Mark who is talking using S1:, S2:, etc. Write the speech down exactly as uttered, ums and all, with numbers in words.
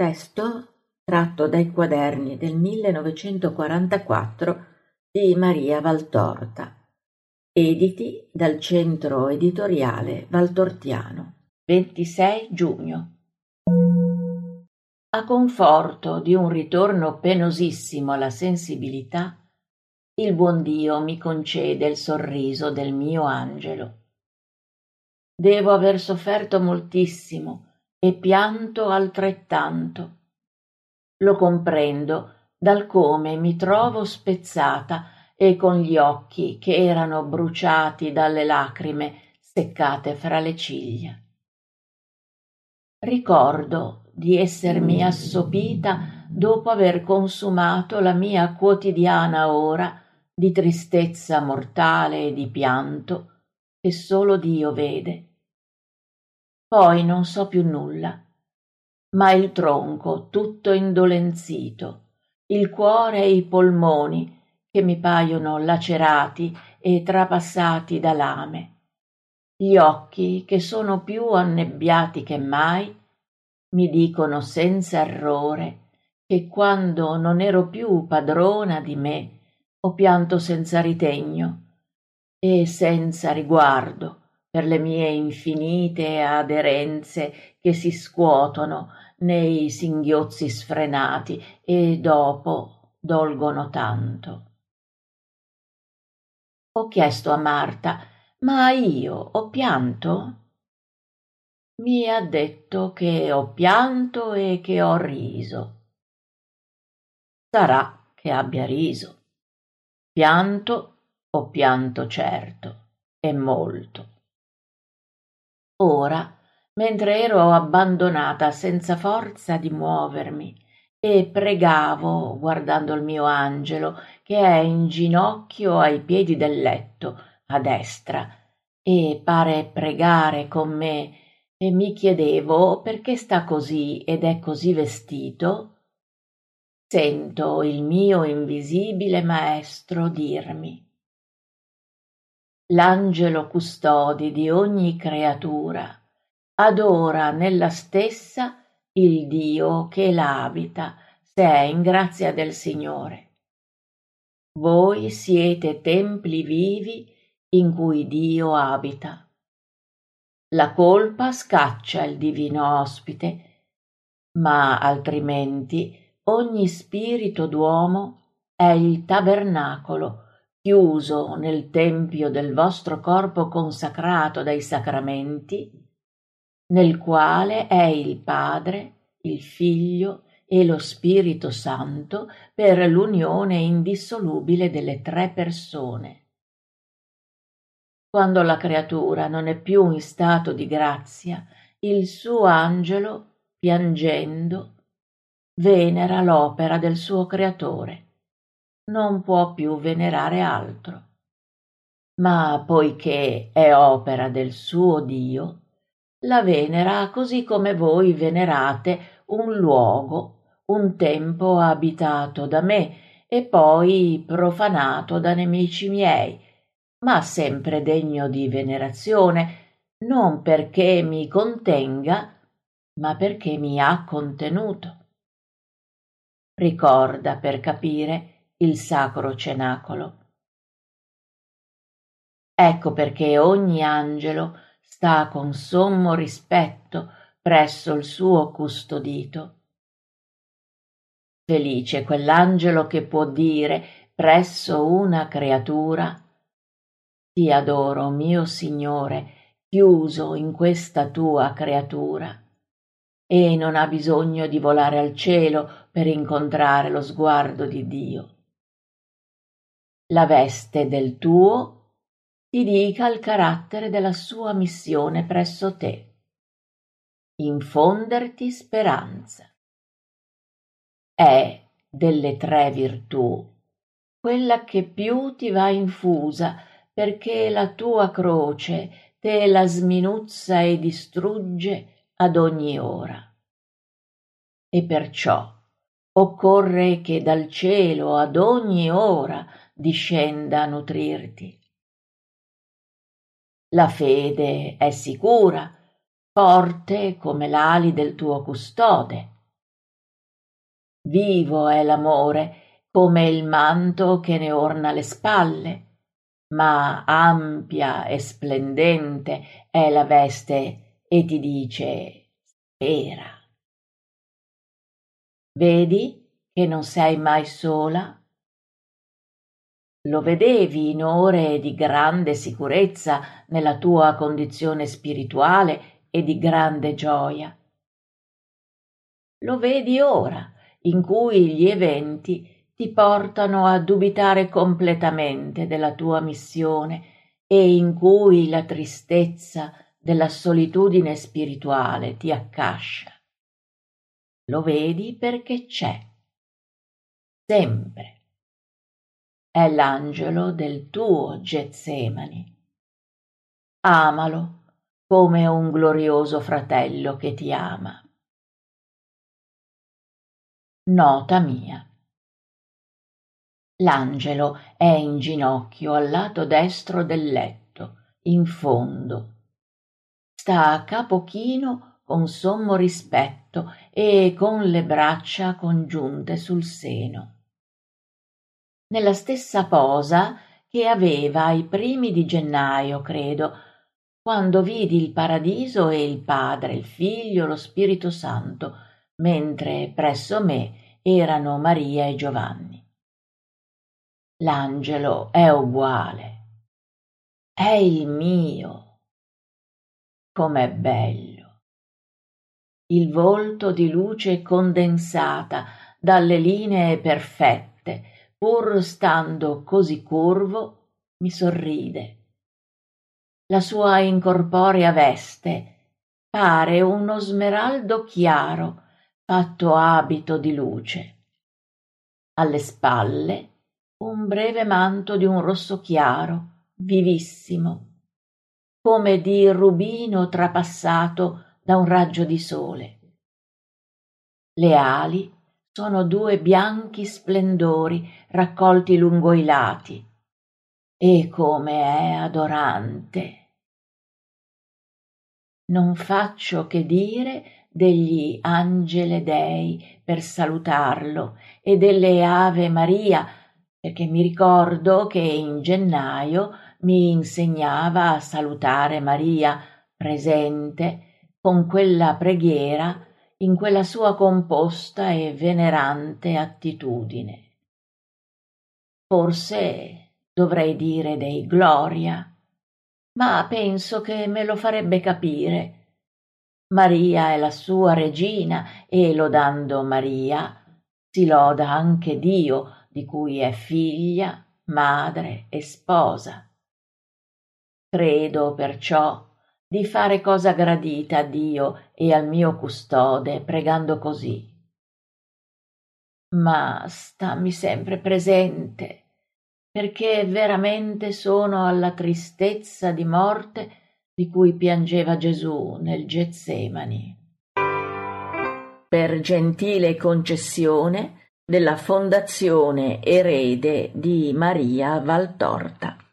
S1: Testo tratto dai quaderni del millenovecentoquarantaquattro di Maria Valtorta, editi dal Centro Editoriale Valtortiano, ventisei giugno. A conforto di un ritorno penosissimo alla sensibilità, il buon Dio mi concede il sorriso del mio angelo. Devo aver sofferto moltissimo e pianto altrettanto. Lo comprendo dal come mi trovo spezzata e con gli occhi che erano bruciati dalle lacrime seccate fra le ciglia. Ricordo di essermi assopita dopo aver consumato la mia quotidiana ora di tristezza mortale e di pianto che solo Dio vede. Poi non so più nulla, ma il tronco tutto indolenzito, il cuore e i polmoni che mi paiono lacerati e trapassati da lame, gli occhi che sono più annebbiati che mai, mi dicono senza errore che quando non ero più padrona di me ho pianto senza ritegno e senza riguardo per le mie infinite aderenze che si scuotono nei singhiozzi sfrenati e dopo dolgono tanto. Ho chiesto a Marta: ma io ho pianto? Mi ha detto che ho pianto e che ho riso. Sarà che abbia riso. Pianto ho pianto certo, e molto. Ora, mentre ero abbandonata senza forza di muovermi e pregavo guardando il mio angelo che è in ginocchio ai piedi del letto a destra e pare pregare con me, e mi chiedevo perché sta così ed è così vestito, sento il mio invisibile maestro dirmi: l'angelo custode di ogni creatura adora nella stessa il Dio che la abita, se è in grazia del Signore. Voi siete templi vivi in cui Dio abita. La colpa scaccia il divino ospite, ma altrimenti ogni spirito d'uomo è il tabernacolo chiuso nel tempio del vostro corpo consacrato dai sacramenti, nel quale è il Padre, il Figlio e lo Spirito Santo per l'unione indissolubile delle tre persone. Quando la creatura non è più in stato di grazia, il suo angelo, piangendo, venera l'opera del suo creatore. Non può più venerare altro. Ma poiché è opera del suo Dio, la venera così come voi venerate un luogo, un tempo abitato da me e poi profanato da nemici miei, ma sempre degno di venerazione, non perché mi contenga, ma perché mi ha contenuto. Ricorda, per capire, il sacro cenacolo. Ecco perché ogni angelo sta con sommo rispetto presso il suo custodito. Felice quell'angelo che può dire presso una creatura: ti adoro, mio Signore, chiuso in questa tua creatura, e non ha bisogno di volare al cielo per incontrare lo sguardo di Dio. La veste del tuo ti dica il carattere della sua missione presso te: infonderti speranza. È delle tre virtù quella che più ti va infusa, perché la tua croce te la sminuzza e distrugge ad ogni ora. E perciò occorre che dal cielo ad ogni ora discenda a nutrirti. La fede è sicura, forte come l'ali del tuo custode. Vivo è l'amore come il manto che ne orna le spalle, ma ampia e splendente è la veste e ti dice spera. Vedi che non sei mai sola? Lo vedevi in ore di grande sicurezza nella tua condizione spirituale e di grande gioia. Lo vedi ora, in cui gli eventi ti portano a dubitare completamente della tua missione e in cui la tristezza della solitudine spirituale ti accascia. Lo vedi perché c'è, sempre. È l'angelo del tuo Getsemani. Amalo come un glorioso fratello che ti ama. Nota mia. L'angelo è in ginocchio al lato destro del letto, in fondo. Sta a capo chino con sommo rispetto e con le braccia congiunte sul seno. Nella stessa posa che aveva ai primi di gennaio, credo, quando vidi il paradiso e il Padre, il Figlio, lo Spirito Santo, mentre presso me erano Maria e Giovanni. L'angelo è uguale, è il mio. Com'è bello! Il volto di luce condensata dalle linee perfette, pur stando così curvo, mi sorride. La sua incorporea veste pare uno smeraldo chiaro fatto abito di luce. Alle spalle un breve manto di un rosso chiaro, vivissimo, come di rubino trapassato da un raggio di sole. Le ali sono due bianchi splendori raccolti lungo i lati, e come è adorante! Non faccio che dire degli angeli dei per salutarlo e delle Ave Maria, perché mi ricordo che in gennaio mi insegnava a salutare Maria presente con quella preghiera in quella sua composta e venerante attitudine. Forse dovrei dire dei Gloria, ma penso che me lo farebbe capire. Maria è la sua regina e lodando Maria si loda anche Dio, di cui è figlia, madre e sposa. Credo perciò di fare cosa gradita a Dio e al mio custode pregando così. Ma stammi sempre presente, perché veramente sono alla tristezza di morte di cui piangeva Gesù nel Getsemani. Per gentile concessione della Fondazione Erede di Maria Valtorta.